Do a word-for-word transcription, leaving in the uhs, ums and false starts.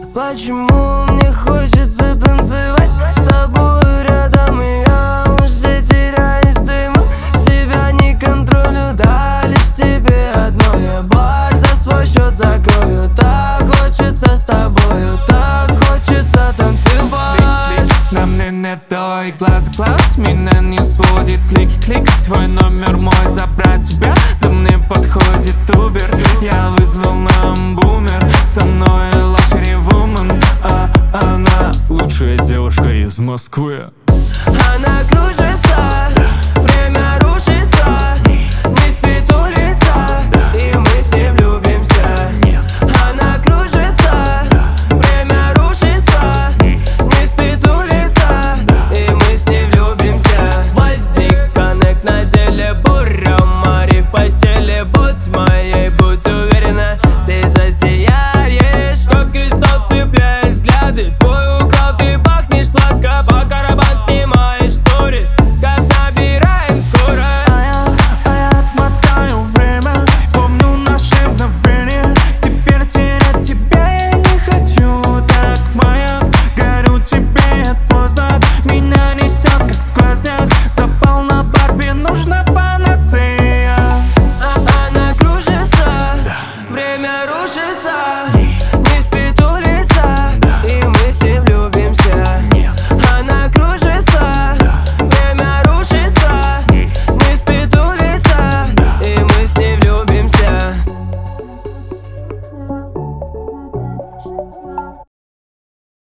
Почему мне хочется танцевать с тобой рядом, и я уже теряюсь в дыму. Себя не контролю, да, лишь тебе одной я бар за свой счет закрою. Так хочется с тобою, так хочется танцевать. На мне не той глаз в глаз, меня не сводит клик-клик. Твой номер мой, забрать тебя, да мне подходит Убер. Я вызвал нам бумер, со мной лакшери вумен, а она лучшая девушка из Москвы. Она кружится